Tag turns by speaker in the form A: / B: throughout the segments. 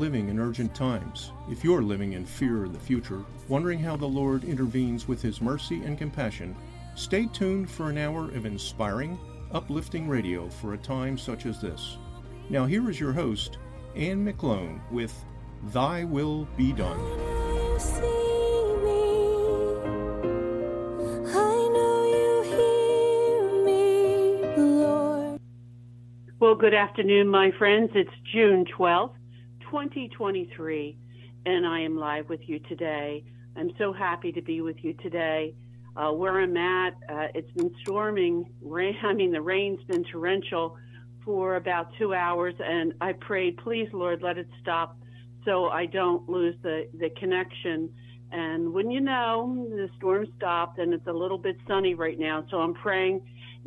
A: living in urgent times, if you're living in fear of the future, wondering how the Lord intervenes with His mercy and compassion, stay tuned for an hour of inspiring, uplifting radio for a time such as this. Now here is your host, Anne McClone, with Thy Will Be Done.
B: Well, good afternoon, my friends. It's June 12th, 2023, and I am live with you today. I'm so happy to be with you today. Where I'm at, it's been storming. The rain's been torrential for about 2 hours, and I prayed, please, Lord, let it stop so I don't lose the connection. And when you know, the storm stopped, and it's a little bit sunny right now, so I'm praying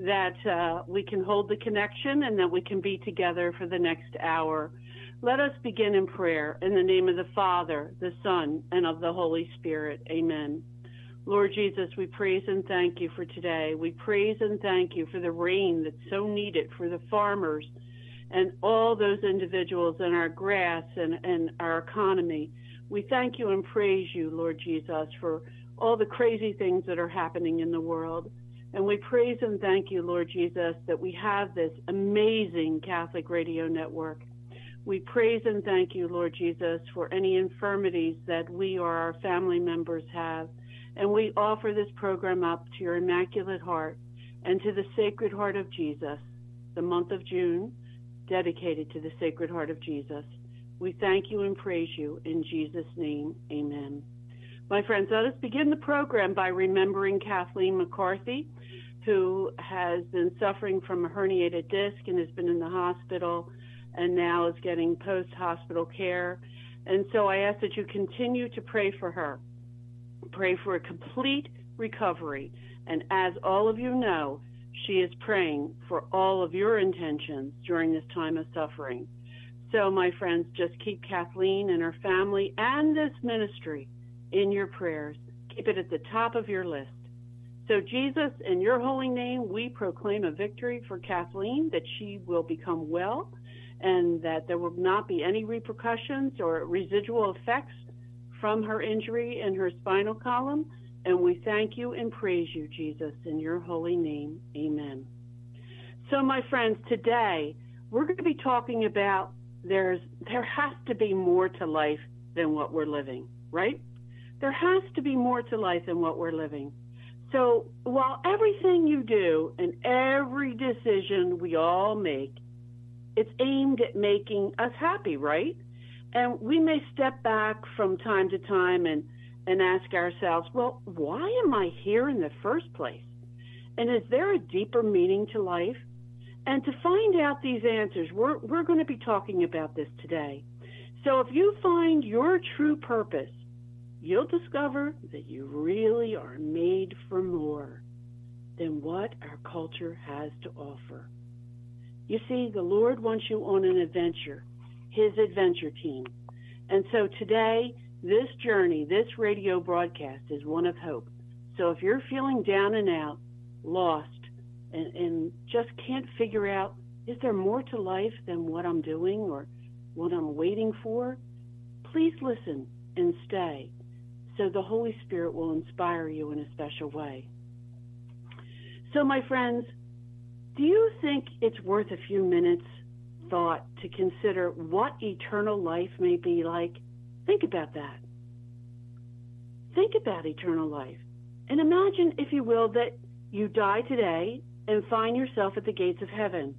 B: that we can hold the connection and that we can be together for the next hour. Let us begin in prayer in the name of the Father, the Son, and of the Holy Spirit. Amen. Lord Jesus, we praise and thank you for today. We praise and thank you for the rain that's so needed for the farmers and all those individuals in our grass and our economy. We thank you and praise you, Lord Jesus, for all the crazy things that are happening in the world. And we praise and thank you, Lord Jesus, that we have this amazing Catholic radio network. We praise and thank you, Lord Jesus, for any infirmities that we or our family members have. And we offer this program up to your Immaculate Heart and to the Sacred Heart of Jesus, the month of June, dedicated to the Sacred Heart of Jesus. We thank you and praise you in Jesus' name. Amen. My friends, let us begin the program by remembering Kathleen McCarthy, who has been suffering from a herniated disc and has been in the hospital and now is getting post-hospital care. And so I ask that you continue to pray for her. Pray for a complete recovery. And as all of you know, she is praying for all of your intentions during this time of suffering. So, my friends, just keep Kathleen and her family and this ministry in your prayers. Keep it at the top of your list. So, Jesus, in your holy name, we proclaim a victory for Kathleen, that she will become well and that there will not be any repercussions or residual effects from her injury in her spinal column. And we thank you and praise you, Jesus, in your holy name. Amen. So, my friends, today we're going to be talking about there has to be more to life than what we're living, right? There has to be more to life than what we're living. So while everything you do and every decision we all make, it's aimed at making us happy, right? And we may step back from time to time and ask ourselves, well, why am I here in the first place? And is there a deeper meaning to life? And to find out these answers, we're going to be talking about this today. So if you find your true purpose, you'll discover that you really are made for more than what our culture has to offer. You see, the Lord wants you on an adventure, His adventure team. And so today, this journey, this radio broadcast is one of hope. So if you're feeling down and out, lost, and just can't figure out, is there more to life than what I'm doing or what I'm waiting for? Please listen and stay, so the Holy Spirit will inspire you in a special way. So, my friends, do you think it's worth a few minutes thought to consider what eternal life may be like? Think about that. Think about eternal life. And imagine, if you will, that you die today and find yourself at the gates of heaven.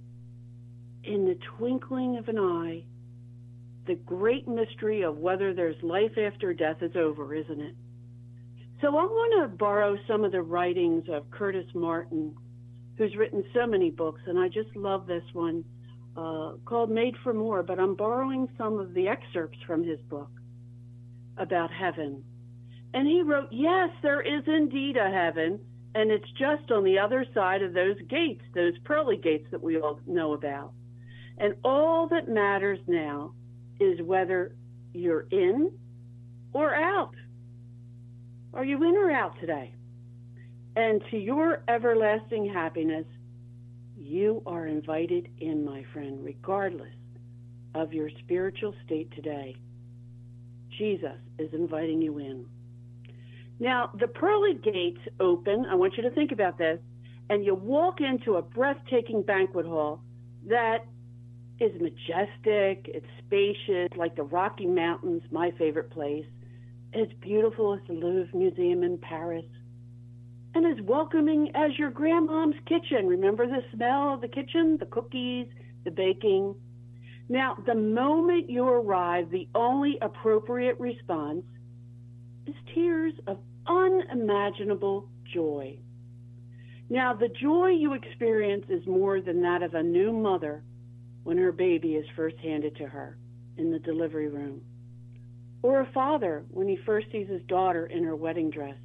B: In the twinkling of an eye, the great mystery of whether there's life after death is over, isn't it? So I want to borrow some of the writings of Curtis Martin, who's written so many books, and I just love this one called Made for More, but I'm borrowing some of the excerpts from his book about heaven. And he wrote, yes, there is indeed a heaven, and it's just on the other side of those gates, those pearly gates that we all know about. And all that matters now is whether you're in or out. Are you in or out today? And to your everlasting happiness, you are invited in, my friend, regardless of your spiritual state today. Jesus is inviting you in. Now, the pearly gates open. I want you to think about this. And you walk into a breathtaking banquet hall that is majestic. It's spacious, like the Rocky Mountains, my favorite place. As beautiful as the Louvre Museum in Paris. And as welcoming as your grandmom's kitchen. Remember the smell of the kitchen, the cookies, the baking? Now, the moment you arrive, the only appropriate response is tears of unimaginable joy. Now, the joy you experience is more than that of a new mother when her baby is first handed to her in the delivery room, or a father when he first sees his daughter in her wedding dress,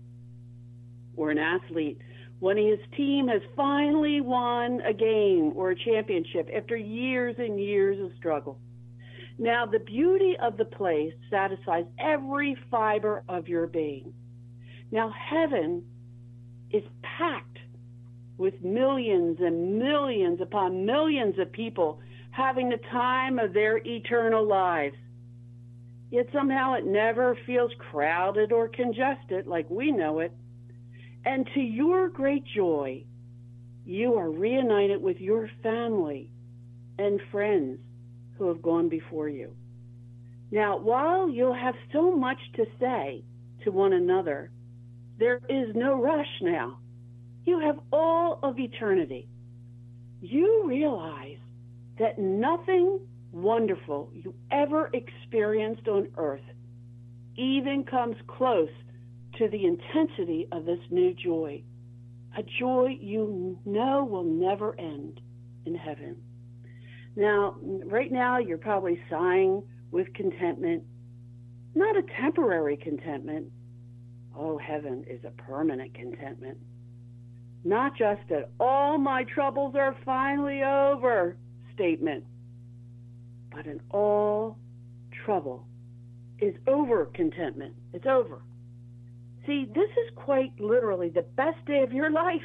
B: or an athlete when his team has finally won a game or a championship after years and years of struggle. Now, the beauty of the place satisfies every fiber of your being. Now, heaven is packed with millions and millions upon millions of people having the time of their eternal lives. Yet somehow it never feels crowded or congested like we know it. And to your great joy, you are reunited with your family and friends who have gone before you. Now, while you'll have so much to say to one another, there is no rush now. You have all of eternity. You realize that nothing wonderful you ever experienced on earth even comes close to the intensity of this new joy, a joy you know will never end in heaven. Now, right now, you're probably sighing with contentment, not a temporary contentment. Oh, heaven is a permanent contentment. Not just that all my troubles are finally over statement, but an all trouble is over contentment. It's over. See, this is quite literally the best day of your life.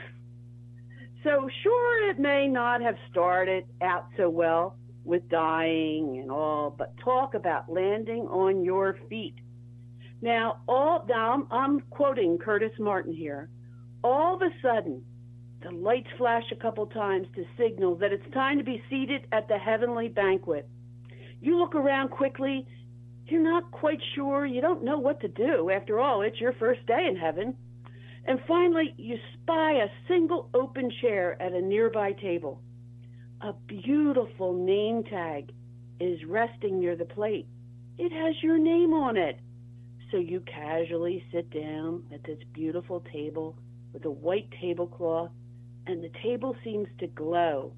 B: So sure, it may not have started out so well with dying and all, but talk about landing on your feet. Now I'm quoting Curtis Martin here. All of a sudden, the lights flash a couple times to signal that it's time to be seated at the heavenly banquet. You look around quickly. You're not quite sure. You don't know what to do. After all, it's your first day in heaven. And finally, you spy a single open chair at a nearby table. A beautiful name tag is resting near the plate. It has your name on it. So you casually sit down at this beautiful table with a white tablecloth, and the table seems to glow.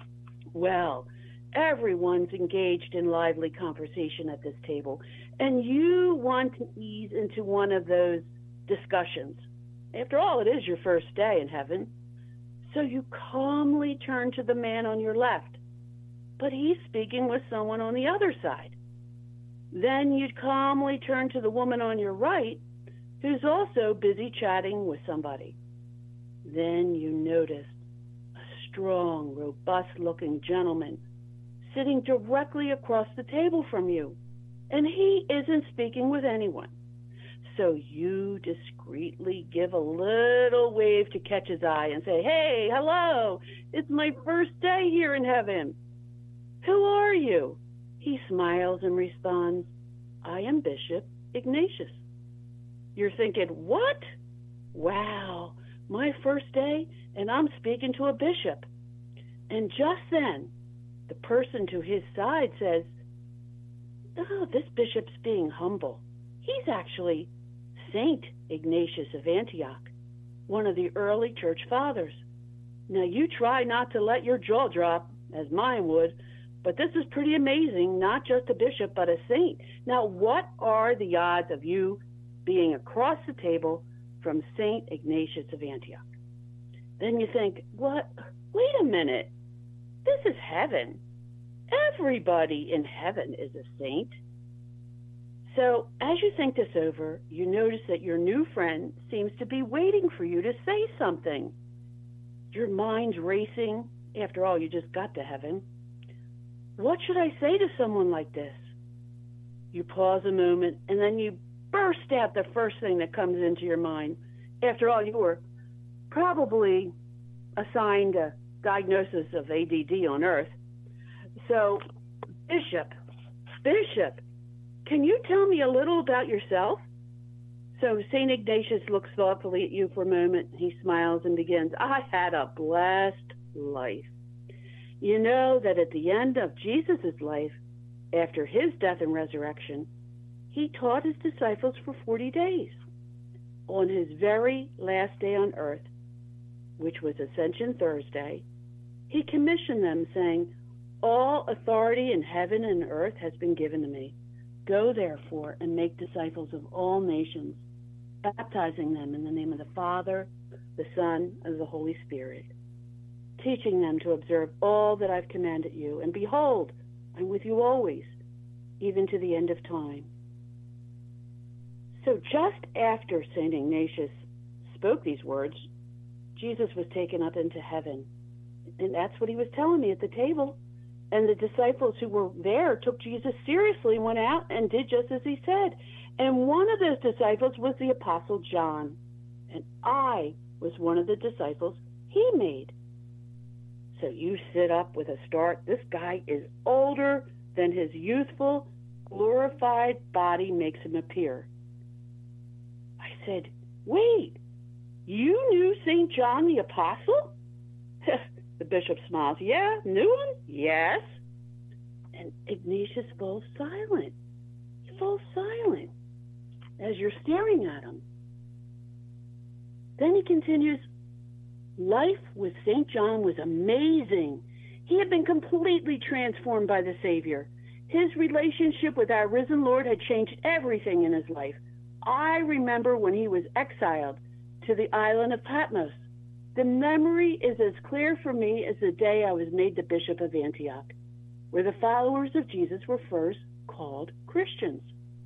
B: Well, everyone's engaged in lively conversation at this table, and you want to ease into one of those discussions. After all, it is your first day in heaven. So you calmly turn to the man on your left, but he's speaking with someone on the other side. Then you'd calmly turn to the woman on your right, who's also busy chatting with somebody. Then you notice a strong, robust-looking gentleman sitting directly across the table from you, and he isn't speaking with anyone. So you discreetly give a little wave to catch his eye and say, "Hey, hello, it's my first day here in heaven. Who are you?" He smiles and responds, "I am Bishop Ignatius." You're thinking, "What? Wow, my first day, and I'm speaking to a bishop." And just then, the person to his side says, "Oh, this bishop's being humble. He's actually Saint Ignatius of Antioch, one of the early church fathers. Now, you try not to let your jaw drop, as mine would, but this is pretty amazing, not just a bishop, but a saint. Now, what are the odds of you being across the table from Saint Ignatius of Antioch?" Then you think, "What? Wait a minute. This is heaven. Everybody in heaven is a saint." So as you think this over, you notice that your new friend seems to be waiting for you to say something. Your mind's racing. After all, you just got to heaven. What should I say to someone like this? You pause a moment, and then you burst out the first thing that comes into your mind. After all, you were probably assigned a diagnosis of ADD on Earth. So, Bishop, can you tell me a little about yourself? So St. Ignatius looks thoughtfully at you for a moment. He smiles and begins, I had a blessed life. You know that at the end of Jesus' life, after his death and resurrection, he taught his disciples for 40 days. On his very last day on earth, which was Ascension Thursday, he commissioned them, saying, all authority in heaven and earth has been given to me. Go, therefore, and make disciples of all nations, baptizing them in the name of the Father, the Son, and the Holy Spirit, teaching them to observe all that I've commanded you. And behold, I'm with you always, even to the end of time. So just after St. Ignatius spoke these words, Jesus was taken up into heaven. And that's what he was telling me at the table. And the disciples who were there took Jesus seriously, went out and did just as he said. And one of those disciples was the Apostle John. And I was one of the disciples he made. So you sit up with a start. This guy is older than his youthful, glorified body makes him appear. I said, wait, you knew St. John the Apostle? The bishop smiles. Yeah, knew him? Yes. And Ignatius falls silent. He falls silent as you're staring at him. Then he continues, life with St. John was amazing. He had been completely transformed by the Savior. His relationship with our risen Lord had changed everything in his life. I remember when he was exiled to the island of Patmos. The memory is as clear for me as the day I was made the Bishop of Antioch, where the followers of Jesus were first called Christians.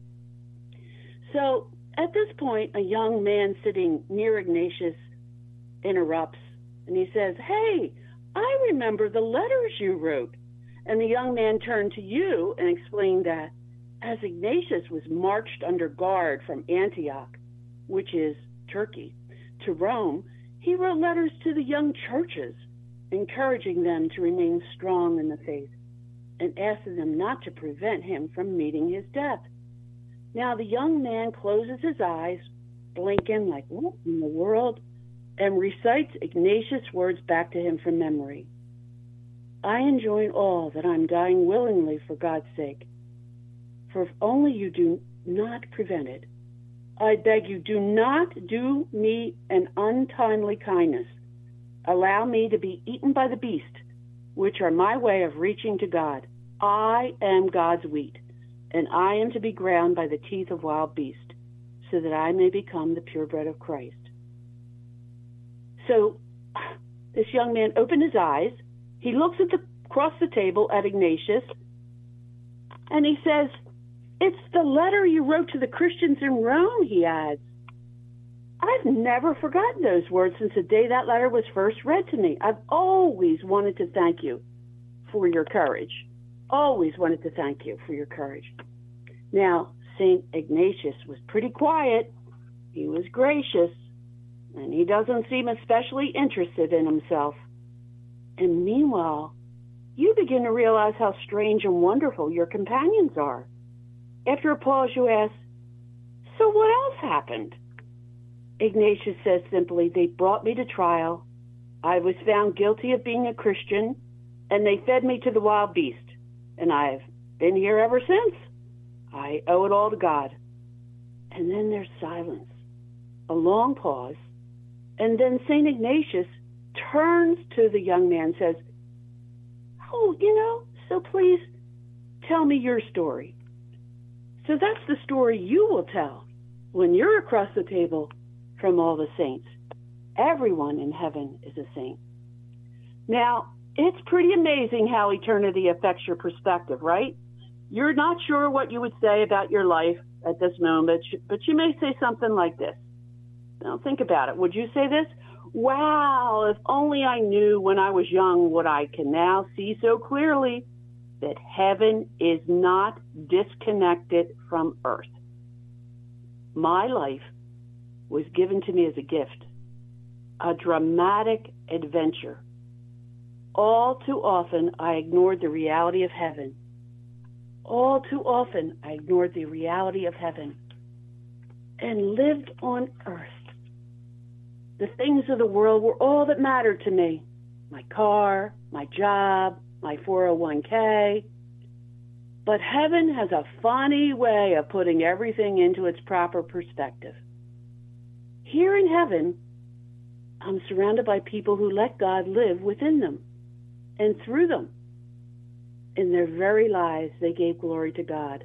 B: So at this point, a young man sitting near Ignatius interrupts, and he says, hey, I remember the letters you wrote. And the young man turned to you and explained that as Ignatius was marched under guard from Antioch, which is Turkey, to Rome, he wrote letters to the young churches, encouraging them to remain strong in the faith and asking them not to prevent him from meeting his death. Now the young man closes his eyes, blinking like, what in the world, and recites Ignatius' words back to him from memory. I enjoin all that I'm dying willingly for God's sake, for if only you do not prevent it, I beg you, do not do me an untimely kindness. Allow me to be eaten by the beast, which are my way of reaching to God. I am God's wheat, and I am to be ground by the teeth of wild beasts, so that I may become the purebred of Christ. So this young man opened his eyes. He looks across the table at Ignatius, and he says, it's the letter you wrote to the Christians in Rome, he adds. I've never forgotten those words since the day that letter was first read to me. I've always wanted to thank you for your courage. Always wanted to thank you for your courage. Now, St. Ignatius was pretty quiet. He was gracious, and he doesn't seem especially interested in himself. And meanwhile, you begin to realize how strange and wonderful your companions are. After a pause, you ask, so what else happened? Ignatius says simply, they brought me to trial. I was found guilty of being a Christian, and they fed me to the wild beast. And I've been here ever since. I owe it all to God. And then there's silence, a long pause. And then St. Ignatius turns to the young man and says, so please tell me your story. So that's the story you will tell when you're across the table from all the saints. Everyone in heaven is a saint. Now, it's pretty amazing how eternity affects your perspective, right? You're not sure what you would say about your life at this moment, but you may say something like this. Now, think about it. Would you say this? Wow, if only I knew when I was young what I can now see so clearly. that heaven is not disconnected from earth. My life was given to me as a gift, a dramatic adventure. All too often, I ignored the reality of heaven. All too often, I ignored the reality of heaven and lived on earth. The things of the world were all that mattered to me. My car, my job, my 401k. But heaven has a funny way of putting everything into its proper perspective. Here in heaven, I'm surrounded by people who let God live within them and through them. In their very lives, they gave glory to God.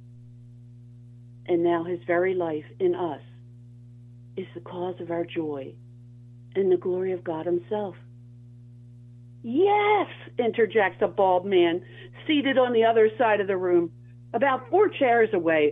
B: And now his very life in us is the cause of our joy and the glory of God himself. Yes, interjects a bald man seated on the other side of the room, about 4 chairs away,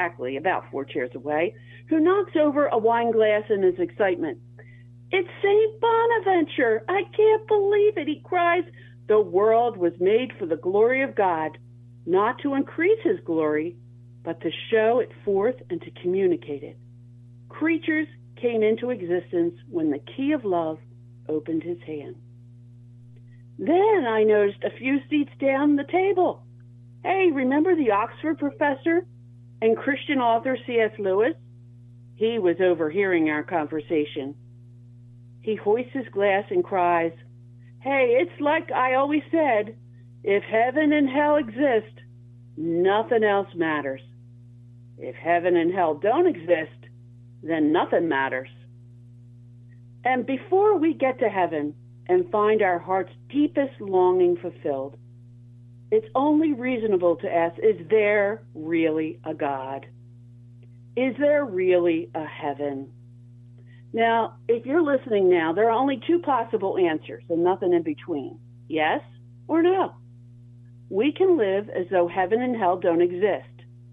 B: who knocks over a wine glass in his excitement. It's St. Bonaventure. I can't believe it, he cries. The world was made for the glory of God, not to increase his glory, but to show it forth and to communicate it. Creatures came into existence when the key of love opened his hand. Then I noticed a few seats down the table. Hey, remember the Oxford professor and Christian author C.S. Lewis? He was overhearing our conversation. He hoists his glass and cries, "Hey, it's like I always said, if heaven and hell exist, nothing else matters. If heaven and hell don't exist, then nothing matters." And before we get to heaven and find our heart's deepest longing fulfilled, it's only reasonable to ask, is there really a God? Is there really a heaven? Now, if you're listening now, there are only 2 possible answers and nothing in between. Yes or no. We can live as though heaven and hell don't exist.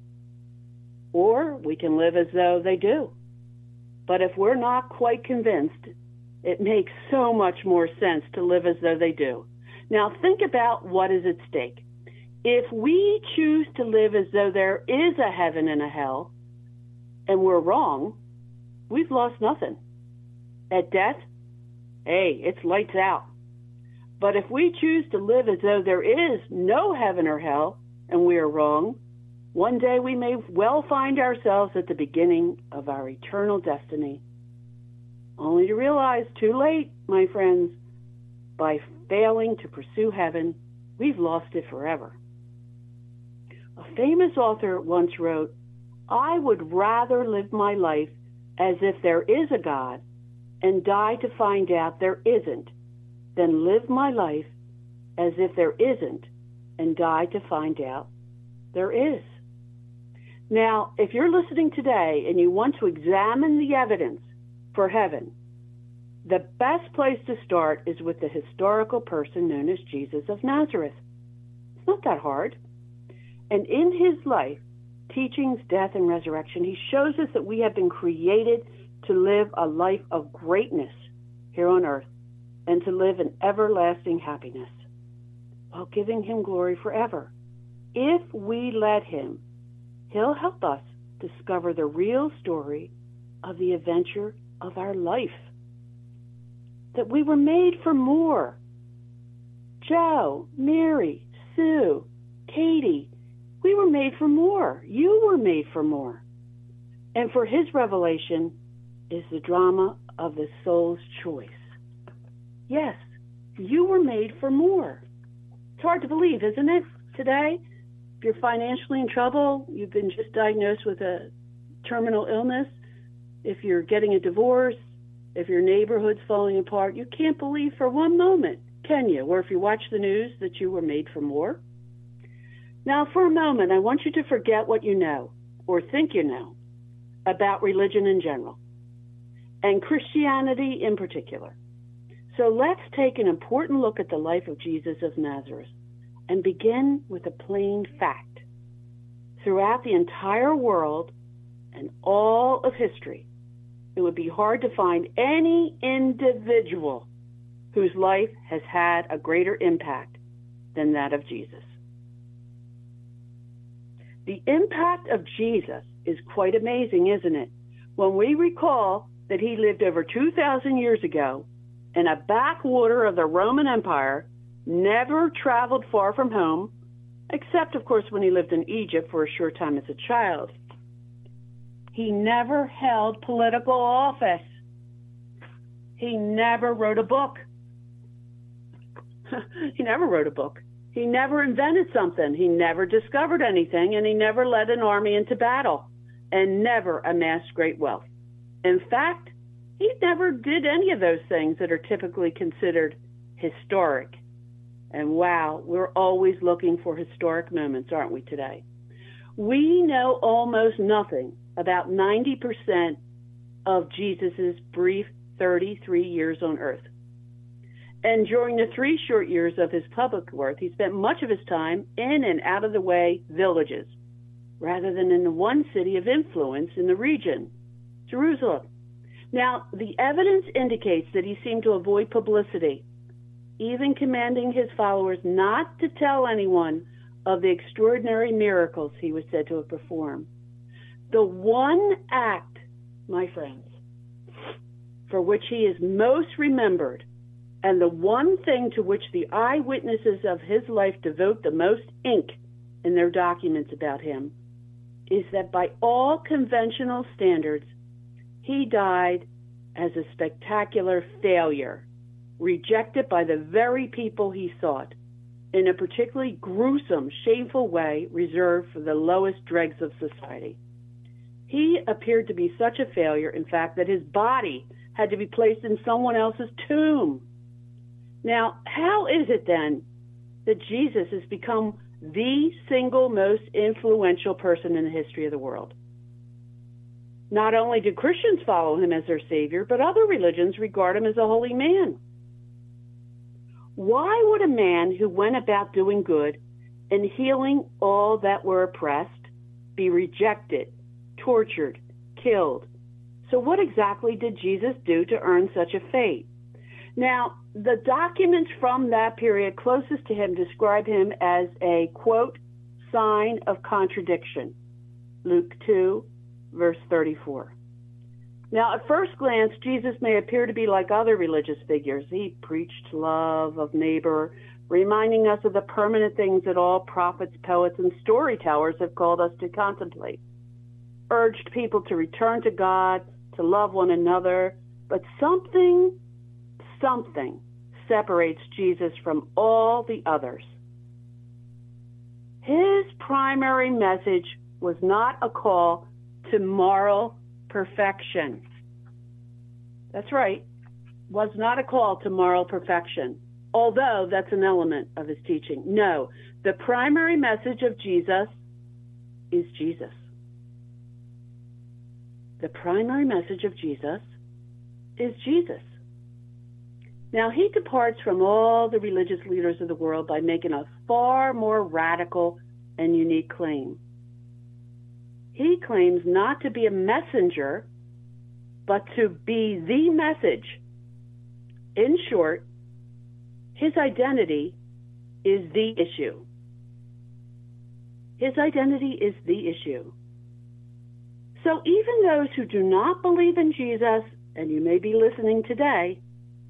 B: Or we can live as though they do. But if we're not quite convinced, it makes so much more sense to live as though they do. Now, think about what is at stake. If we choose to live as though there is a heaven and a hell, and we're wrong, we've lost nothing. At death, hey, it's lights out. But if we choose to live as though there is no heaven or hell, and we are wrong, one day we may well find ourselves at the beginning of our eternal destiny, only to realize too late, my friends, by failing to pursue heaven, we've lost it forever. A famous author once wrote, "I would rather live my life as if there is a God and die to find out there isn't, than live my life as if there isn't and die to find out there is." Now, if you're listening today and you want to examine the evidence for heaven, the best place to start is with the historical person known as Jesus of Nazareth. It's not that hard. And in his life, teachings, death, and resurrection, he shows us that we have been created to live a life of greatness here on earth and to live in everlasting happiness while giving him glory forever. If we let him, he'll help us discover the real story of the adventure of our life. That we were made for more. Joe, Mary, Sue, Katie, we were made for more. You were made for more. And for his revelation is the drama of the soul's choice. Yes, you were made for more. It's hard to believe, isn't it, today? If you're financially in trouble, you've been just diagnosed with a terminal illness, if you're getting a divorce, if your neighborhood's falling apart, you can't believe for one moment, can you? Or if you watch the news, that you were made for more. Now, for a moment, I want you to forget what you know, or think you know, about religion in general, and Christianity in particular. So let's take an important look at the life of Jesus of Nazareth and begin with a plain fact. Throughout the entire world and all of history, it would be hard to find any individual whose life has had a greater impact than that of Jesus. The impact of Jesus is quite amazing, isn't it? When we recall that he lived over 2,000 years ago in a backwater of the Roman Empire, never traveled far from home, except, of course, when he lived in Egypt for a short time as a child. He never held political office. He never wrote a book. He never wrote a book. He never invented something. He never discovered anything, and he never led an army into battle, and never amassed great wealth. In fact, he never did any of those things that are typically considered historic. And wow, we're always looking for historic moments, aren't we, today? We know almost nothing about 90% of Jesus's brief 33 years on earth. And during the 3 short years of his public work, he spent much of his time in and out of the way villages, rather than in the one city of influence in the region, Jerusalem. Now, the evidence indicates that he seemed to avoid publicity, even commanding his followers not to tell anyone of the extraordinary miracles he was said to have performed. The one act, my friends, for which he is most remembered, and the one thing to which the eyewitnesses of his life devote the most ink in their documents about him, is that by all conventional standards, he died as a spectacular failure, rejected by the very people he sought, in a particularly gruesome, shameful way reserved for the lowest dregs of society. He appeared to be such a failure, in fact, that his body had to be placed in someone else's tomb. Now, how is it then that Jesus has become the single most influential person in the history of the world? Not only do Christians follow him as their Savior, but other religions regard him as a holy man. Why would a man who went about doing good and healing all that were oppressed be rejected, tortured, killed? So what exactly did Jesus do to earn such a fate? Now, the documents from that period closest to him describe him as a, quote, sign of contradiction. Luke 2, verse 34. Now, at first glance, Jesus may appear to be like other religious figures. He preached love of neighbor, reminding us of the permanent things that all prophets, poets, and storytellers have called us to contemplate. Urged people to return to God, to love one another, but something separates Jesus from all the others. His primary message was not a call to moral perfection. That's right, was not a call to moral perfection, although that's an element of his teaching. No, the primary message of Jesus is Jesus. The primary message of Jesus is Jesus. Now, he departs from all the religious leaders of the world by making a far more radical and unique claim. He claims not to be a messenger, but to be the message. In short, his identity is the issue. His identity is the issue. So even those who do not believe in Jesus, and you may be listening today,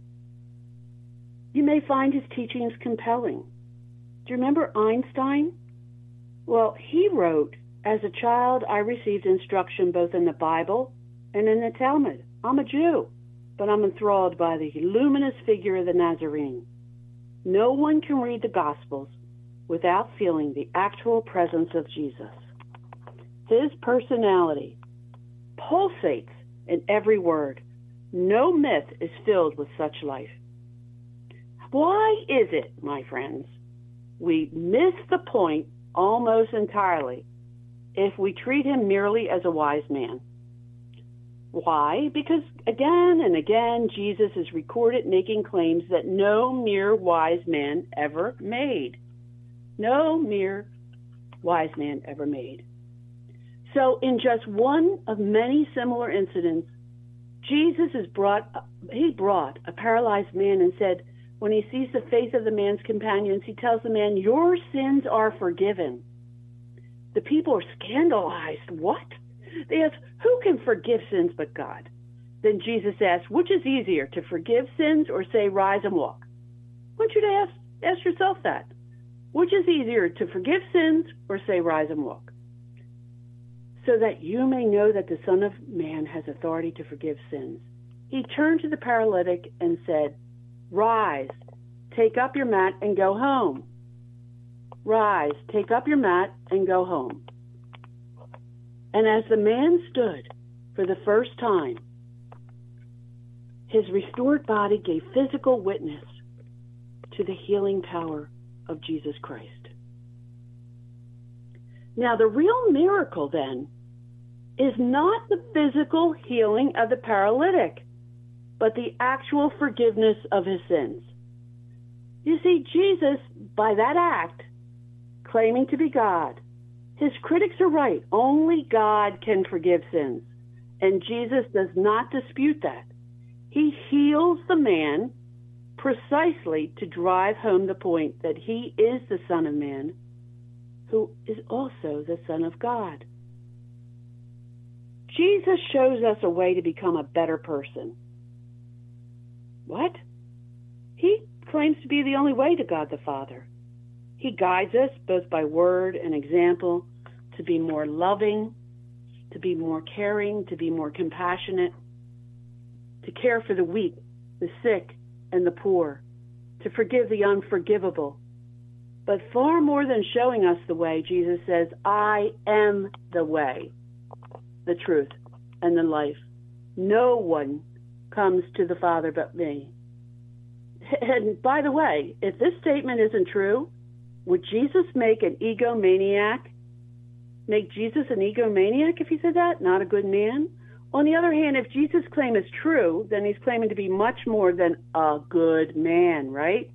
B: you may find his teachings compelling. Do you remember Einstein? Well, he wrote, as a child, I received instruction both in the Bible and in the Talmud. I'm a Jew, but I'm enthralled by the luminous figure of the Nazarene. No one can read the Gospels without feeling the actual presence of Jesus. His personality pulsates in every word. No myth is filled with such life. Why is it, my friends, we miss the point almost entirely if we treat him merely as a wise man? Why? Because again and again, Jesus is recorded making claims that no mere wise man ever made. No mere wise man ever made. So in just one of many similar incidents, Jesus brought a paralyzed man and said, when he sees the face of the man's companions, he tells the man, your sins are forgiven. The people are scandalized. What? They ask, who can forgive sins but God? Then Jesus asks, which is easier, to forgive sins or say, rise and walk? I want you to ask yourself that. Which is easier, to forgive sins or say, rise and walk? So that you may know that the Son of Man has authority to forgive sins. He turned to the paralytic and said, rise, take up your mat and go home. Rise, take up your mat and go home. And as the man stood for the first time, his restored body gave physical witness to the healing power of Jesus Christ. Now, the real miracle then is not the physical healing of the paralytic, but the actual forgiveness of his sins. You see, Jesus, by that act, claiming to be God, his critics are right. Only God can forgive sins. And Jesus does not dispute that. He heals the man precisely to drive home the point that he is the Son of Man, who is also the Son of God. Jesus shows us a way to become a better person. What? He claims to be the only way to God the Father. He guides us both by word and example to be more loving, to be more caring, to be more compassionate, to care for the weak, the sick, and the poor, to forgive the unforgivable. But far more than showing us the way, Jesus says, I am the way, the truth, and the life. No one comes to the Father but me. And by the way, if this statement isn't true, would Jesus make Jesus an egomaniac if he said that? Not a good man? On the other hand, if Jesus' claim is true, then he's claiming to be much more than a good man, right?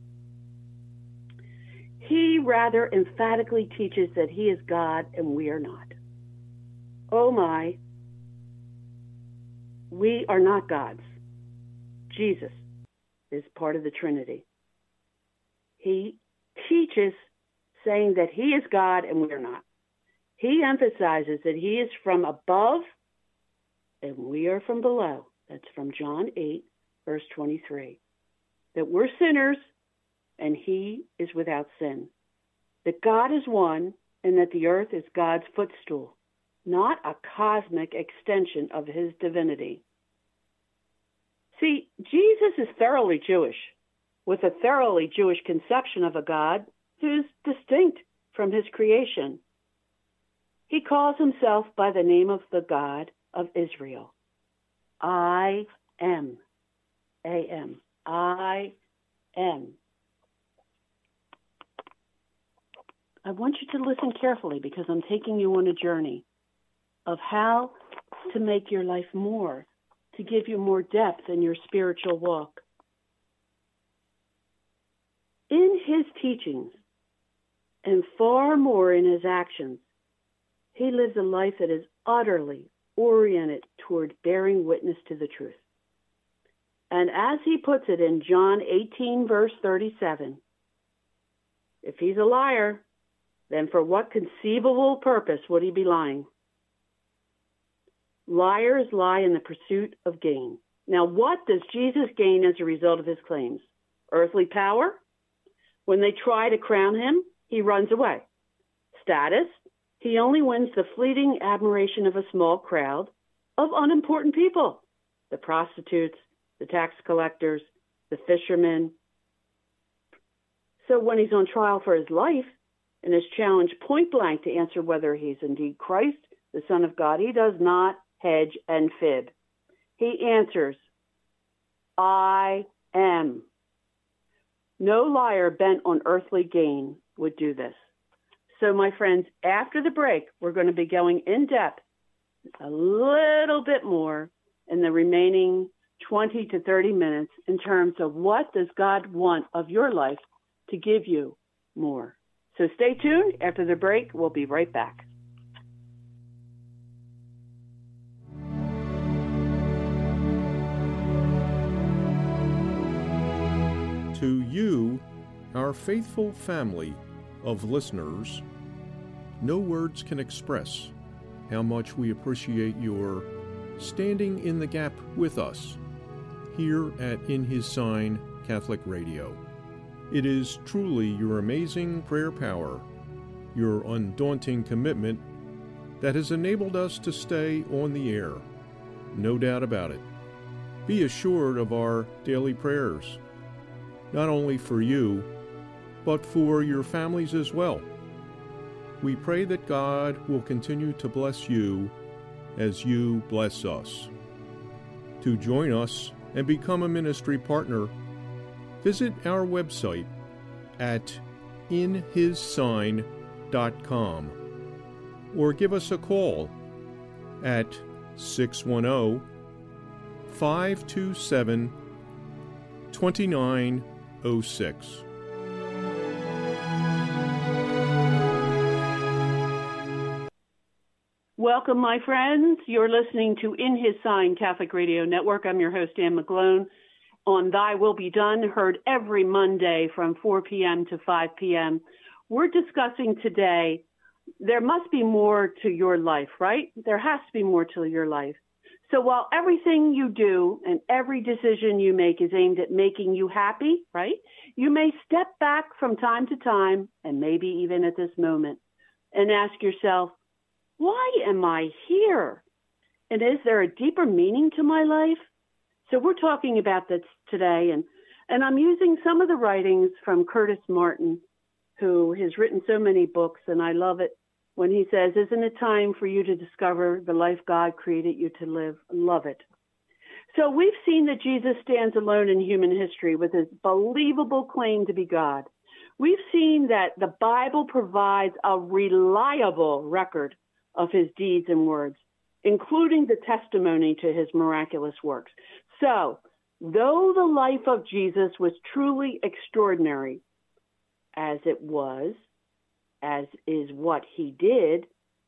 B: He rather emphatically teaches that he is God and we are not. Oh my, we are not gods. Jesus is part of the Trinity. He teaches saying that he is God and we are not. He emphasizes that he is from above and we are from below. That's from John 8, verse 23. That we're sinners and he is without sin. That God is one and that the earth is God's footstool, not a cosmic extension of his divinity. See, Jesus is thoroughly Jewish, with a thoroughly Jewish conception of a God who's distinct from his creation. He calls himself by the name of the God of Israel. I am. A-M. I am. I want you to listen carefully because I'm taking you on a journey of how to make your life more, to give you more depth in your spiritual walk. In his teachings, and far more in his actions, he lives a life that is utterly oriented toward bearing witness to the truth. And as he puts it in John 18, verse 37, if he's a liar, then for what conceivable purpose would he be lying? Liars lie in the pursuit of gain. Now, what does Jesus gain as a result of his claims? Earthly power? When they try to crown him, he runs away. Status? He only wins the fleeting admiration of a small crowd of unimportant people. The prostitutes, the tax collectors, the fishermen. So when he's on trial for his life and is challenged point blank to answer whether he's indeed Christ, the Son of God, he does not hedge and fib. He answers, I am. No liar bent on earthly gain would do this. So, my friends, after the break, we're going to be going in depth a little bit more in the remaining 20 to 30 minutes in terms of what does God want of your life to give you more. So stay tuned. After the break, we'll be right back.
A: To you, our faithful family of listeners, no words can express how much we appreciate your standing in the gap with us here at In His Sign Catholic Radio. It is truly your amazing prayer power, your undaunting commitment that has enabled us to stay on the air. No doubt about it. Be assured of our daily prayers, not only for you, but for your families as well. We pray that God will continue to bless you as you bless us. To join us and become a ministry partner, visit our website at inhissign.com or give us a call at 610-527-2906.
B: Welcome, my friends. You're listening to In His Sign Catholic Radio Network. I'm your host, Ann McGlone, on Thy Will Be Done, heard every Monday from 4 p.m. to 5 p.m. We're discussing today, there must be more to your life, right? There has to be more to your life. So while everything you do and every decision you make is aimed at making you happy, right? You may step back from time to time, and maybe even at this moment, and ask yourself, why am I here? And is there a deeper meaning to my life? So we're talking about this today, and I'm using some of the writings from Curtis Martin, who has written so many books, and I love it when he says, isn't it time for you to discover the life God created you to live? Love it. So we've seen that Jesus stands alone in human history with his believable claim to be God. We've seen that the Bible provides a reliable record of his deeds and words, including the testimony to his miraculous works. So, though the life of Jesus was truly extraordinary, as it was, as is what he did,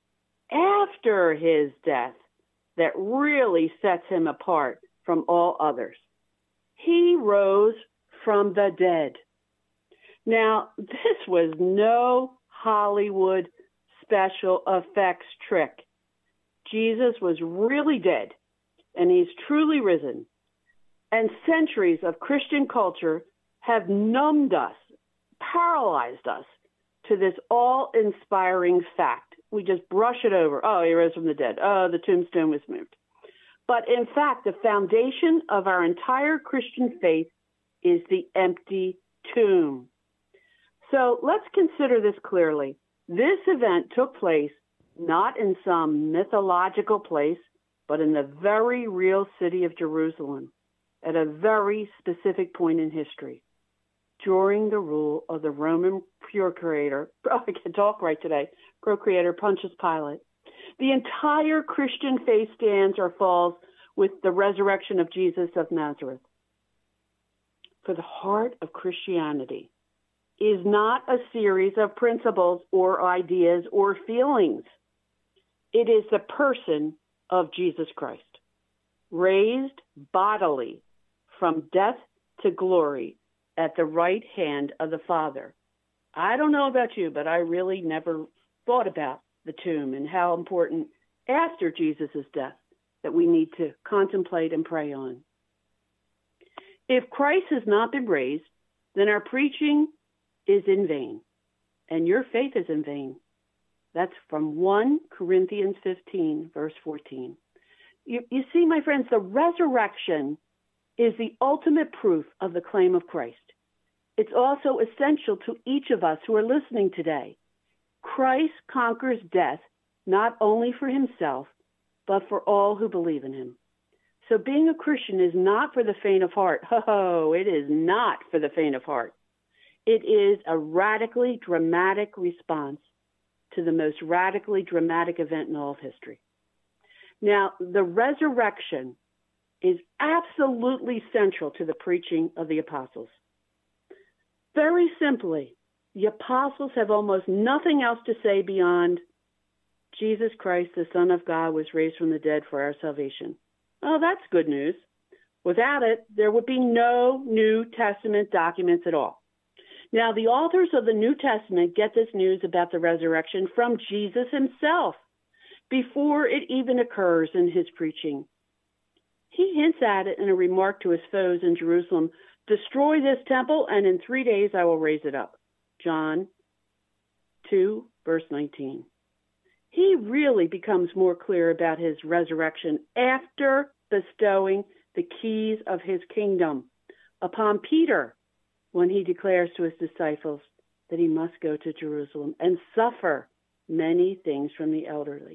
B: after his death, that really sets him apart from all others. He rose from the dead. Now, this was no Hollywood special effects trick. Jesus was really dead, and he's truly risen. And centuries of Christian culture have numbed us, paralyzed us to this all-inspiring fact. We just brush it over. Oh, he rose from the dead. Oh, the tombstone was moved. But in fact, the foundation of our entire Christian faith is the empty tomb. So let's consider this clearly. This event took place not in some mythological place, but in the very real city of Jerusalem at a very specific point in history, during the rule of the Roman procurator, I can talk right today, procurator Pontius Pilate. The entire Christian faith stands or falls with the resurrection of Jesus of Nazareth. For the heart of Christianity is not a series of principles or ideas or feelings. It is the person of Jesus Christ, raised bodily from death to glory at the right hand of the Father. I don't know about you, but I really never thought about the tomb and how important after Jesus' death that we need to contemplate and pray on. If Christ has not been raised, then our preaching is in vain, and your faith is in vain. That's from 1 Corinthians 15, verse 14. You see, my friends, the resurrection is the ultimate proof of the claim of Christ. It's also essential to each of us who are listening today. Christ conquers death not only for himself, but for all who believe in him. So being a Christian is not for the faint of heart. Oh, it is not for the faint of heart. It is a radically dramatic response to the most radically dramatic event in all of history. Now, the resurrection is absolutely central to the preaching of the apostles. Very simply, the apostles have almost nothing else to say beyond Jesus Christ, the Son of God, was raised from the dead for our salvation. Oh, that's good news. Without it, there would be no New Testament documents at all. Now, the authors of the New Testament get this news about the resurrection from Jesus himself before it even occurs in his preaching. He hints at it in a remark to his foes in Jerusalem, "Destroy this temple, and in 3 days I will raise it up." John 2, verse 19. He really becomes more clear about his resurrection after bestowing the keys of his kingdom upon Peter, when he declares to his disciples that he must go to Jerusalem and suffer many things from the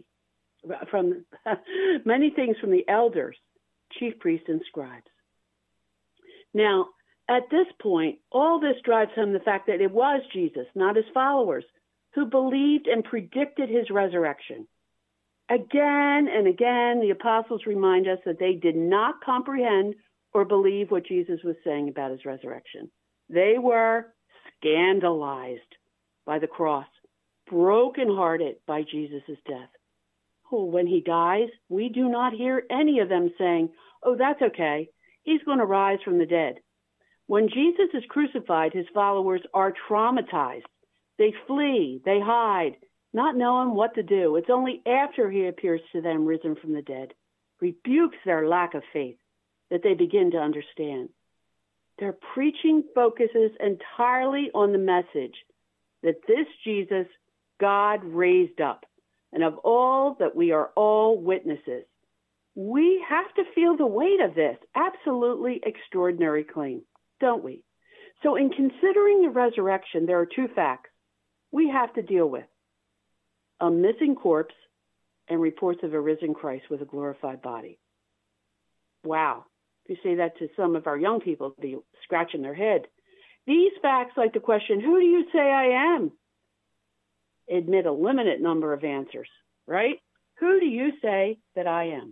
B: elders, chief priests, and scribes. Now, at this point, all this drives home the fact that it was Jesus, not his followers, who believed and predicted his resurrection. Again and again, the apostles remind us that they did not comprehend or believe what Jesus was saying about his resurrection. They were scandalized by the cross, brokenhearted by Jesus' death. Oh, when he dies, we do not hear any of them saying, "Oh, that's okay, he's going to rise from the dead." When Jesus is crucified, his followers are traumatized. They flee, they hide, not knowing what to do. It's only after he appears to them risen from the dead, rebukes their lack of faith, that they begin to understand. Their preaching focuses entirely on the message that this Jesus, God raised up, and of all that we are all witnesses. We have to feel the weight of this absolutely extraordinary claim, don't we? So in considering the resurrection, there are two facts we have to deal with: a missing corpse and reports of a risen Christ with a glorified body. Wow. If you say that to some of our young people, they'll be scratching their head. These facts, like the question, "Who do you say I am?" admit a limited number of answers, right? Who do you say that I am?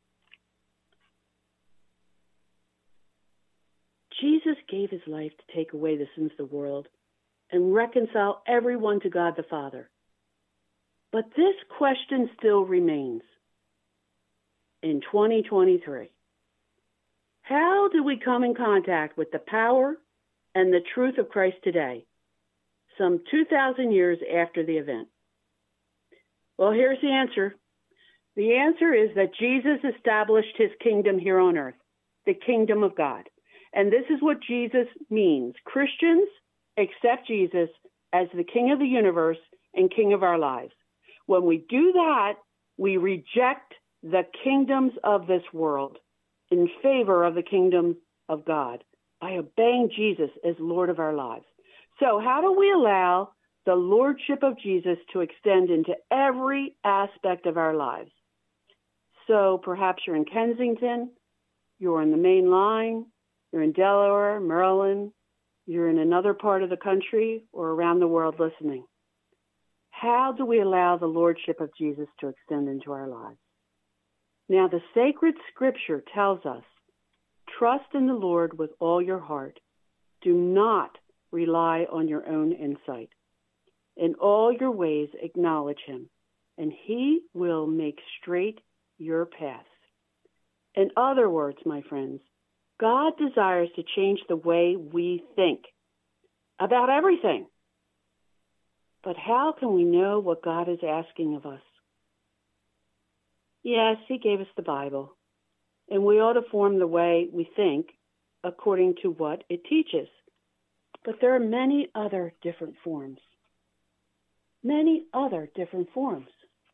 B: Jesus gave his life to take away the sins of the world and reconcile everyone to God the Father. But this question still remains. In 2023, how do we come in contact with the power and the truth of Christ today, some 2,000 years after the event? Well, here's the answer. The answer is that Jesus established his kingdom here on earth, the kingdom of God. And this is what Jesus means. Christians accept Jesus as the King of the universe and King of our lives. When we do that, we reject the kingdoms of this world in favor of the kingdom of God by obeying Jesus as Lord of our lives. So how do we allow the lordship of Jesus to extend into every aspect of our lives? So perhaps you're in Kensington, you're in the main line, you're in Delaware, Maryland, you're in another part of the country or around the world listening. How do we allow the lordship of Jesus to extend into our lives? Now, the sacred scripture tells us, trust in the Lord with all your heart. Do not rely on your own insight. In all your ways, acknowledge him, and he will make straight your paths. In other words, my friends, God desires to change the way we think about everything. But how can we know what God is asking of us? Yes, he gave us the Bible, and we ought to form the way we think according to what it teaches. But there are many other different forms. Many other different forms.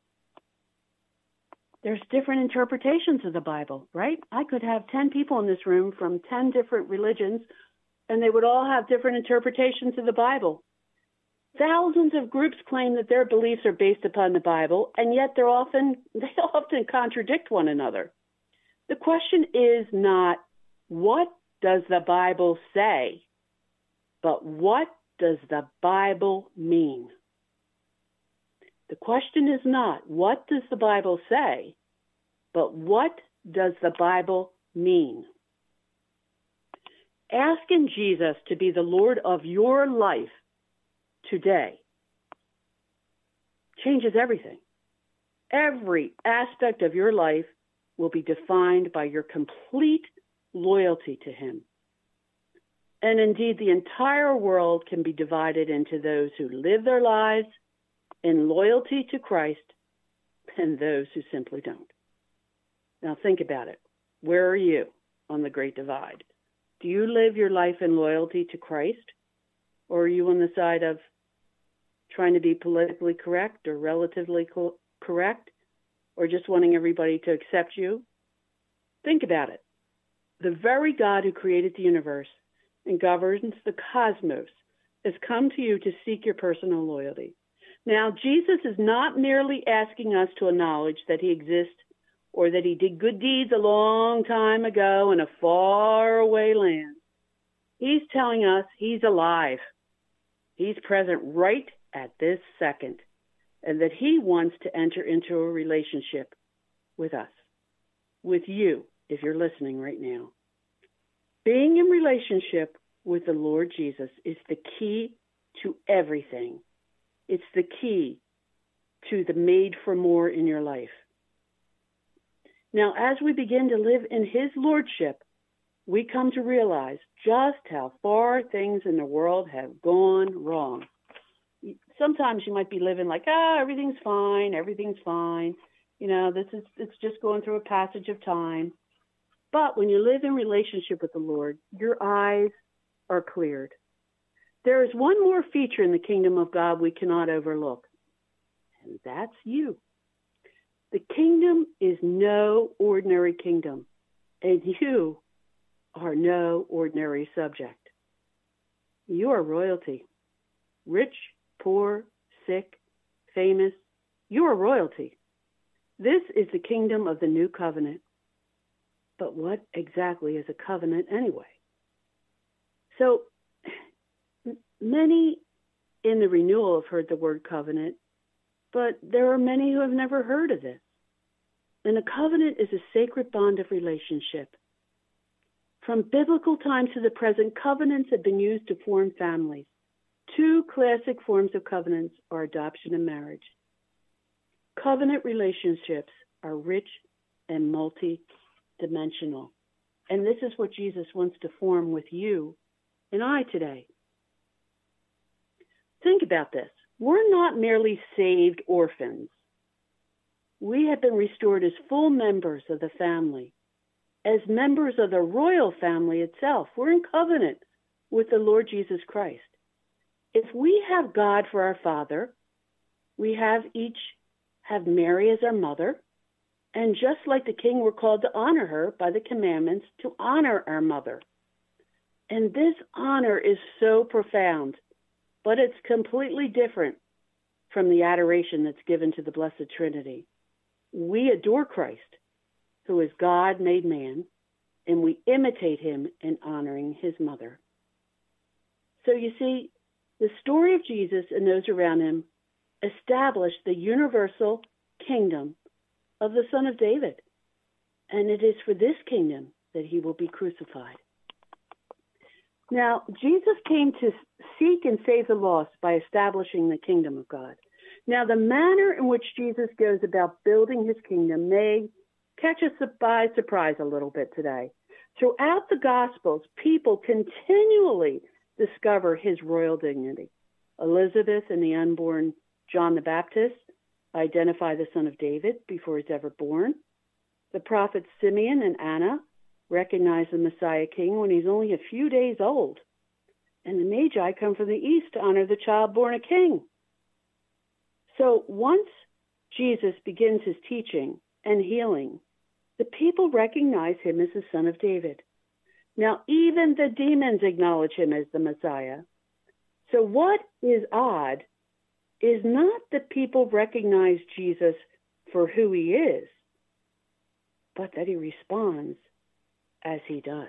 B: There's different interpretations of the Bible, right? I could have 10 people in this room from 10 different religions, and they would all have different interpretations of the Bible. Thousands of groups claim that their beliefs are based upon the Bible, and yet they often contradict one another. The question is not, what does the Bible say? But what does the Bible mean? The question is not, what does the Bible say? But what does the Bible mean? Asking Jesus to be the Lord of your life today changes everything. Every aspect of your life will be defined by your complete loyalty to him. And indeed, the entire world can be divided into those who live their lives in loyalty to Christ and those who simply don't. Now think about it. Where are you on the Great Divide? Do you live your life in loyalty to Christ? Or are you on the side of trying to be politically correct or relatively correct? Or just wanting everybody to accept you? Think about it. The very God who created the universe and governs the cosmos has come to you to seek your personal loyalty. Now, Jesus is not merely asking us to acknowledge that he exists or that he did good deeds a long time ago in a faraway land. He's telling us he's alive. He's present right at this second, and that he wants to enter into a relationship with us, with you, if you're listening right now. Being in relationship with the Lord Jesus is the key to everything. It's the key to the made for more in your life. Now, as we begin to live in his lordship, we come to realize just how far things in the world have gone wrong. Sometimes you might be living like, everything's fine. You know, it's just going through a passage of time. But when you live in relationship with the Lord, your eyes are cleared. There is one more feature in the kingdom of God we cannot overlook, and that's you. The kingdom is no ordinary kingdom, and you are no ordinary subject. You are royalty. Rich, poor, sick, famous, you are royalty. This is the kingdom of the new covenant. But what exactly is a covenant anyway? So many in the renewal have heard the word covenant, but there are many who have never heard of this. And a covenant is a sacred bond of relationship. From biblical times to the present, covenants have been used to form families. Two classic forms of covenants are adoption and marriage. Covenant relationships are rich and multi-dimensional. And this is what Jesus wants to form with you and I today. Think about this. We're not merely saved orphans. We have been restored as full members of the family, as members of the royal family itself. We're in covenant with the Lord Jesus Christ. If we have God for our Father, we each have Mary as our mother, and just like the king, we're called to honor her by the commandments to honor our mother. And this honor is so profound, but it's completely different from the adoration that's given to the Blessed Trinity. We adore Christ, who is God made man, and we imitate him in honoring his mother. So you see, the story of Jesus and those around him established the universal kingdom of the Son of David. And it is for this kingdom that he will be crucified. Now, Jesus came to seek and save the lost by establishing the kingdom of God. Now, the manner in which Jesus goes about building his kingdom may catch us by surprise a little bit today. Throughout the Gospels, people continually discover his royal dignity. Elizabeth and the unborn John the Baptist identify the Son of David before he's ever born. The prophets Simeon and Anna recognize the Messiah King when he's only a few days old. And the Magi come from the east to honor the child born a king. So once Jesus begins his teaching and healing, the people recognize him as the Son of David. Now, even the demons acknowledge him as the Messiah. So what is odd is not that people recognize Jesus for who he is, but that he responds as he does.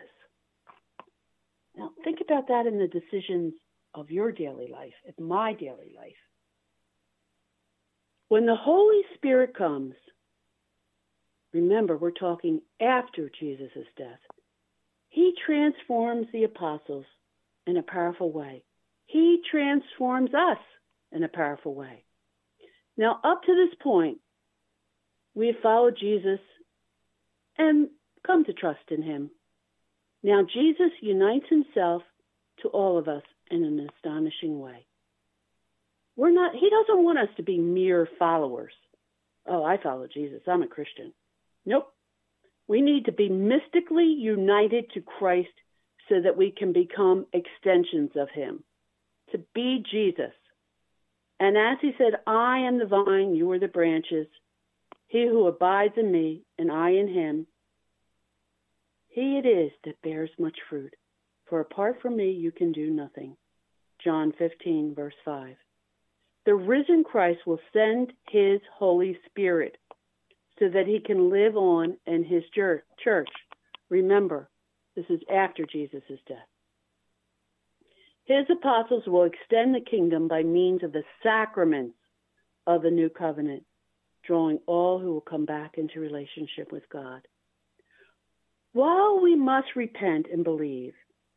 B: Now, think about that in the decisions of your daily life, in my daily life. When the Holy Spirit comes, remember, we're talking after Jesus' death, he transforms the apostles in a powerful way. He transforms us in a powerful way. Now, up to this point, we have followed Jesus and come to trust in him. Now, Jesus unites himself to all of us in an astonishing way. He doesn't want us to be mere followers. Oh, I follow Jesus. I'm a Christian. Nope. We need to be mystically united to Christ so that we can become extensions of him, to be Jesus. And as he said, I am the vine, you are the branches. He who abides in me and I in him, he it is that bears much fruit. For apart from me, you can do nothing. John 15, verse 5. The risen Christ will send his Holy Spirit so that he can live on in his church. Remember, this is after Jesus' death. His apostles will extend the kingdom by means of the sacraments of the new covenant, drawing all who will come back into relationship with God. While we must repent and believe,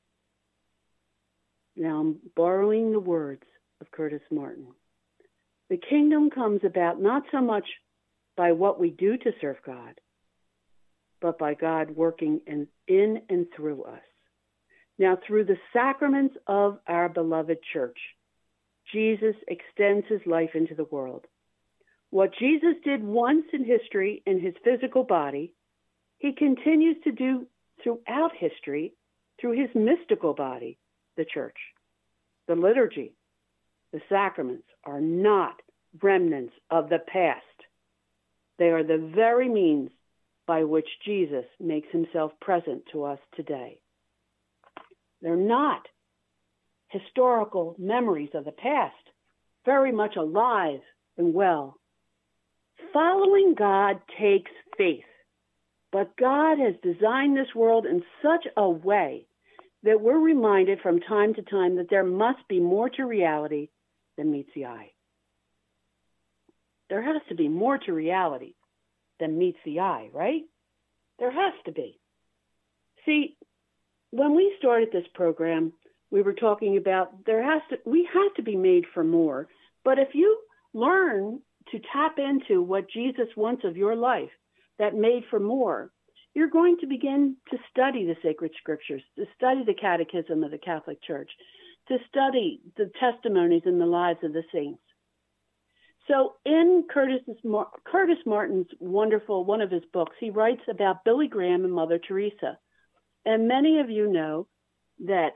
B: now I'm borrowing the words of Curtis Martin, the kingdom comes about not so much by what we do to serve God, but by God working in and through us. Now, through the sacraments of our beloved church, Jesus extends his life into the world. What Jesus did once in history in his physical body, he continues to do throughout history through his mystical body, the church. The liturgy, the sacraments are not remnants of the past. They are the very means by which Jesus makes himself present to us today. They're not historical memories of the past, very much alive and well. Following God takes faith, but God has designed this world in such a way that we're reminded from time to time that there must be more to reality than meets the eye. There has to be more to reality than meets the eye, right? There has to be. See, when we started this program, we were talking about we have to be made for more. But if you learn to tap into what Jesus wants of your life, that made for more, you're going to begin to study the sacred scriptures, to study the catechism of the Catholic Church, to study the testimonies and the lives of the saints. So in Curtis Martin's wonderful, one of his books, he writes about Billy Graham and Mother Teresa. And many of you know that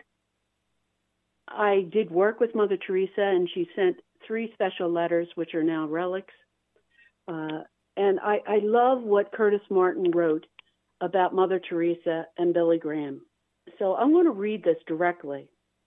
B: I did work with Mother Teresa, and she sent 3 special letters, which are now relics. And I love what Curtis Martin wrote about Mother Teresa and Billy Graham. So I'm going to read this directly.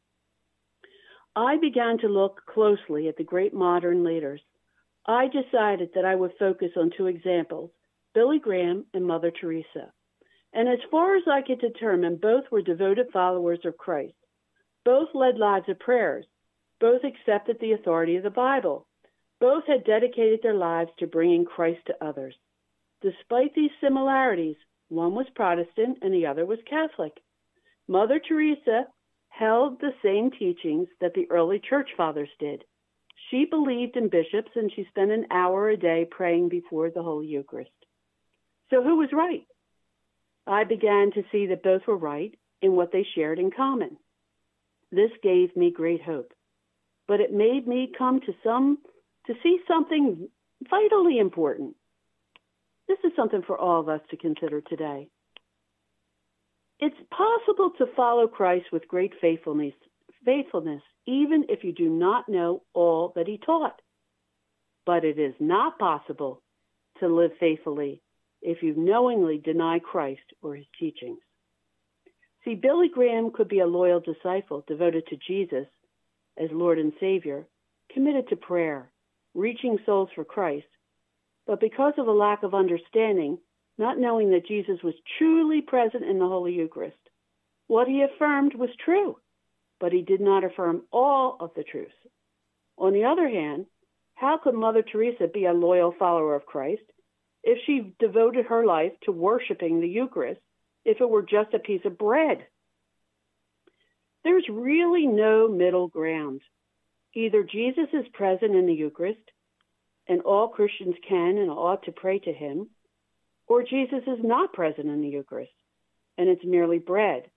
B: I began to look closely at the great modern leaders. I decided that I would focus on 2 examples, Billy Graham and Mother Teresa. And as far as I could determine, both were devoted followers of Christ. Both led lives of prayers. Both accepted the authority of the Bible. Both had dedicated their lives to bringing Christ to others. Despite these similarities, one was Protestant and the other was Catholic. Mother Teresa held the same teachings that the early church fathers did. She believed in bishops, and she spent an hour a day praying before the Holy Eucharist. So who was right? I began to see that both were right in what they shared in common. This gave me great hope, but it made me come to see something vitally important. This is something for all of us to consider today. It's possible to follow Christ with great faithfulness, even if you do not know all that he taught. But it is not possible to live faithfully if you knowingly deny Christ or his teachings. See, Billy Graham could be a loyal disciple devoted to Jesus as Lord and Savior, committed to prayer, reaching souls for Christ, but because of a lack of understanding, not knowing that Jesus was truly present in the Holy Eucharist, what he affirmed was true, but he did not affirm all of the truth. On the other hand, how could Mother Teresa be a loyal follower of Christ if she devoted her life to worshiping the Eucharist if it were just a piece of bread? There's really no middle ground. Either Jesus is present in the Eucharist, and all Christians can and ought to pray to him, or Jesus is not present in the Eucharist, and it's merely bread,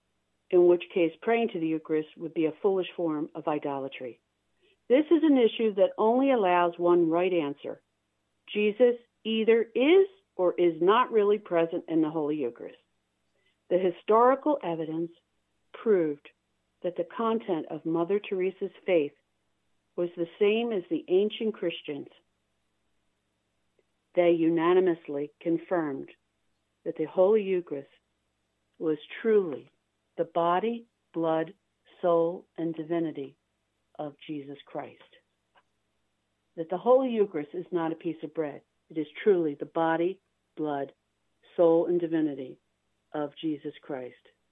B: in which case praying to the Eucharist would be a foolish form of idolatry. This is an issue that only allows one right answer. Jesus either is or is not really present in the Holy Eucharist. The historical evidence proved that the content of Mother Teresa's faith was the same as the ancient Christians. They unanimously confirmed that the Holy Eucharist was truly the body, blood, soul, and divinity of Jesus Christ. That the Holy Eucharist is not a piece of bread. It is truly the body, blood, soul, and divinity of Jesus Christ.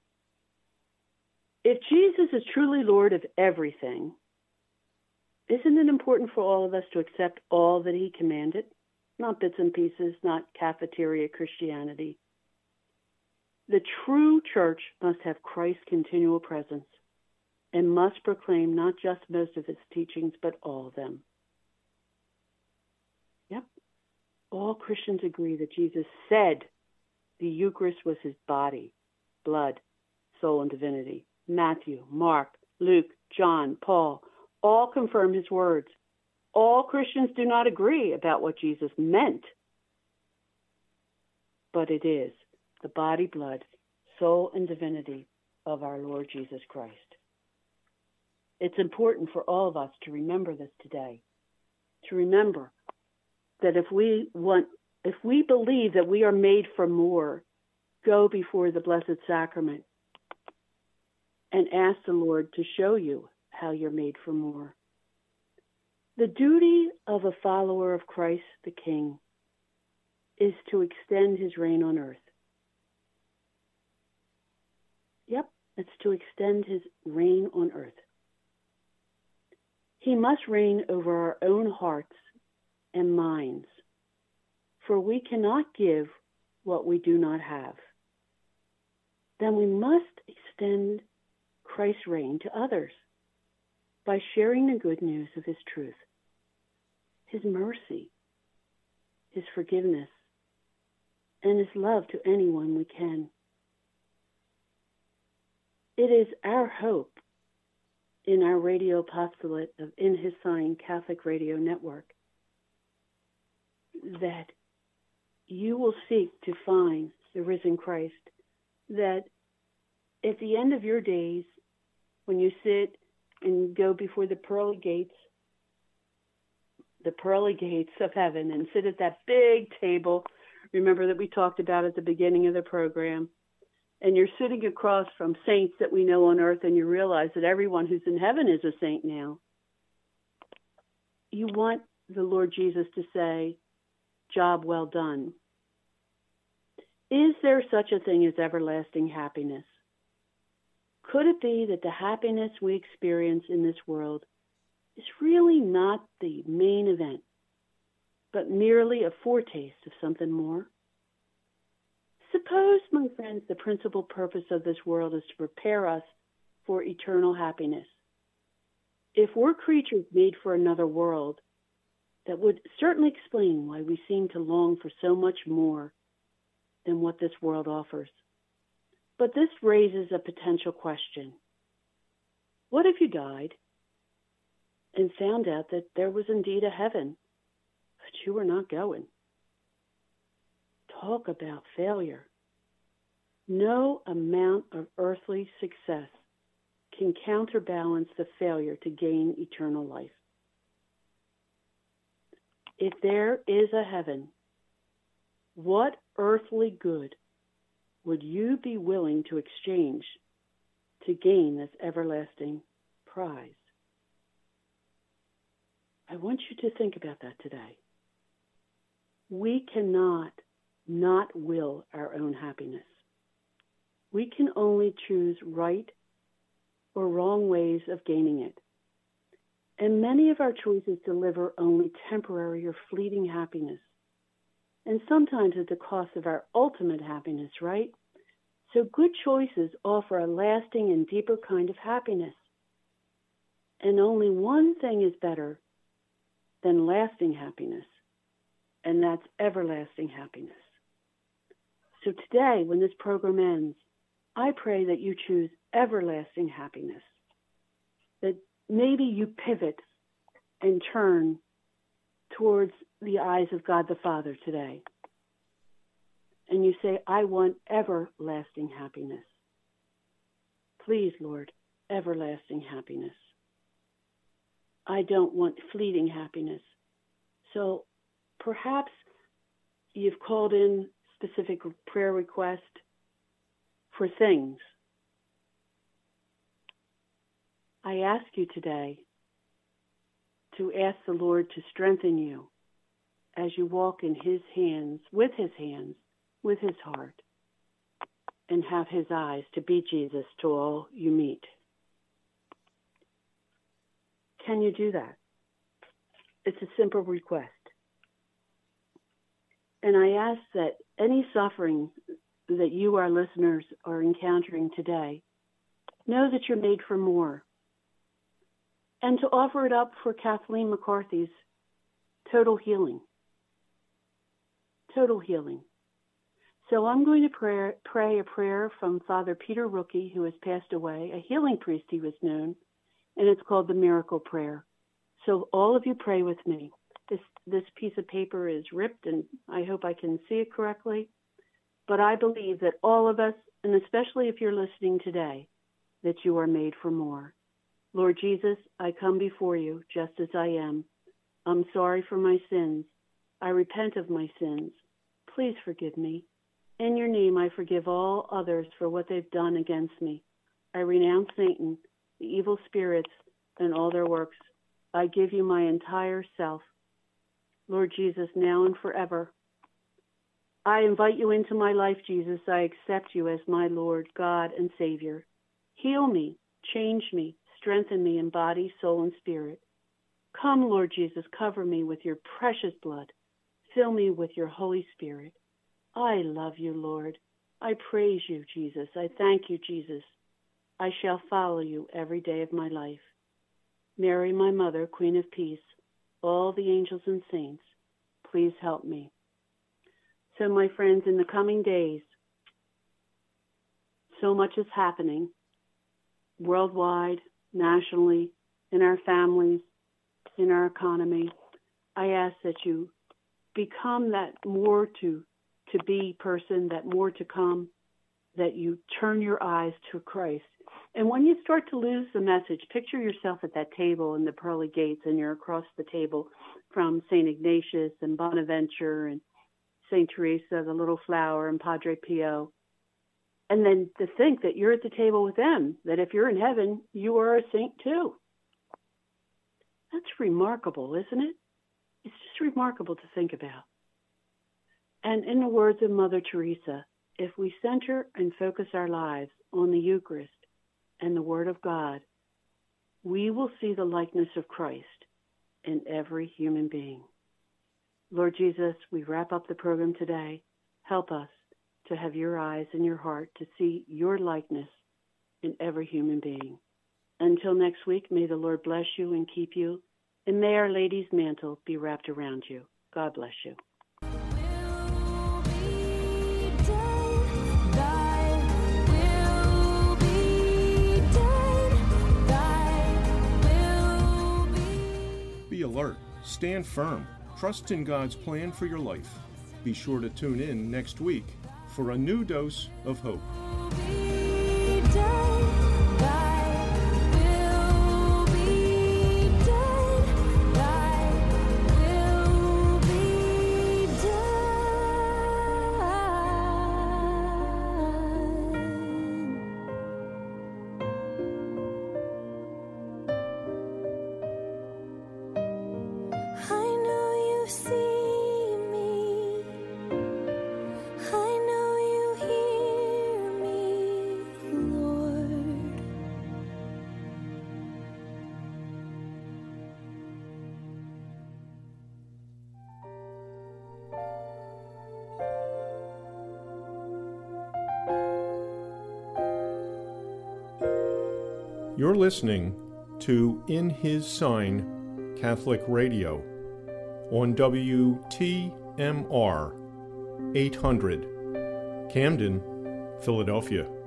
B: If Jesus is truly Lord of everything, isn't it important for all of us to accept all that he commanded? Not bits and pieces, not cafeteria Christianity. The true church must have Christ's continual presence and must proclaim not just most of his teachings, but all of them. Yep. All Christians agree that Jesus said the Eucharist was his body, blood, soul, and divinity. Matthew, Mark, Luke, John, Paul, all confirm his words. All Christians do not agree about what Jesus meant, but it is the body, blood, soul, and divinity of our Lord Jesus Christ. It's important for all of us to remember this today, to remember that if we believe that we are made for more, go before the Blessed Sacrament and ask the Lord to show you how you're made for more. The duty of a follower of Christ the King is to extend his reign on earth. Yep, it's to extend his reign on earth. He must reign over our own hearts and minds, for we cannot give what we do not have. Then we must extend Christ's reign to others by sharing the good news of his truth, his mercy, his forgiveness, and his love to anyone we can. It is our hope in our radio apostolate of In His Sign Catholic Radio Network that you will seek to find the risen Christ, that at the end of your days, when you sit and go before the pearly gates of heaven and sit at that big table, remember that we talked about at the beginning of the program, and you're sitting across from saints that we know on earth, and you realize that everyone who's in heaven is a saint now. You want the Lord Jesus to say, "Job well done." Is there such a thing as everlasting happiness? Could it be that the happiness we experience in this world is really not the main event, but merely a foretaste of something more? Suppose, my friends, the principal purpose of this world is to prepare us for eternal happiness. If we're creatures made for another world, that would certainly explain why we seem to long for so much more than what this world offers. But this raises a potential question. What if you died and found out that there was indeed a heaven, but you were not going? Talk about failure. No amount of earthly success can counterbalance the failure to gain eternal life. If there is a heaven, what earthly good would you be willing to exchange to gain this everlasting prize? I want you to think about that today. We cannot not will our own happiness. We can only choose right or wrong ways of gaining it. And many of our choices deliver only temporary or fleeting happiness, and sometimes at the cost of our ultimate happiness, right? So good choices offer a lasting and deeper kind of happiness. And only one thing is better than lasting happiness, and that's everlasting happiness. So today, when this program ends, I pray that you choose everlasting happiness, that maybe you pivot and turn towards the eyes of God the Father today. And you say, I want everlasting happiness. Please, Lord, everlasting happiness. I don't want fleeting happiness. So perhaps you've called in specific prayer request for things. I ask you today to ask the Lord to strengthen you as you walk in his hands, with his heart, and have his eyes to be Jesus to all you meet. Can you do that? It's a simple request. And I ask that any suffering that you, our listeners, are encountering today, know that you're made for more. And to offer it up for Kathleen McCarthy's total healing. Total healing. So I'm going to pray a prayer from Father Peter Rookie, who has passed away, a healing priest he was known, and it's called the Miracle Prayer. So all of you pray with me. This piece of paper is ripped, and I hope I can see it correctly. But I believe that all of us, and especially if you're listening today, that you are made for more. Lord Jesus, I come before you just as I am. I'm sorry for my sins. I repent of my sins. Please forgive me. In your name, I forgive all others for what they've done against me. I renounce Satan, the evil spirits, and all their works. I give you my entire self. Lord Jesus, now and forever. I invite you into my life, Jesus. I accept you as my Lord, God, and Savior. Heal me, change me, strengthen me in body, soul, and spirit. Come, Lord Jesus, cover me with your precious blood. Fill me with your Holy Spirit. I love you, Lord. I praise you, Jesus. I thank you, Jesus. I shall follow you every day of my life. Mary, my mother, Queen of Peace, all the angels and saints, please help me. So, my friends, in the coming days, so much is happening worldwide, nationally, in our families, in our economy. I ask that you become that more to be person, that more to come, that you turn your eyes to Christ. And when you start to lose the message, picture yourself at that table in the pearly gates, and you're across the table from St. Ignatius and Bonaventure and St. Teresa, the Little Flower, and Padre Pio. And then to think that you're at the table with them, that if you're in heaven, you are a saint too. That's remarkable, isn't it? It's just remarkable to think about. And in the words of Mother Teresa, if we center and focus our lives on the Eucharist and the Word of God, we will see the likeness of Christ in every human being. Lord Jesus, we wrap up the program today. Help us to have your eyes and your heart to see your likeness in every human being. Until next week, may the Lord bless you and keep you, and may Our Lady's mantle be wrapped around you. God bless you.
A: Be alert, stand firm, trust in God's plan for your life. Be sure to tune in next week for a new dose of hope. You're listening to In His Sign Catholic Radio on WTMR 800, Camden, Philadelphia.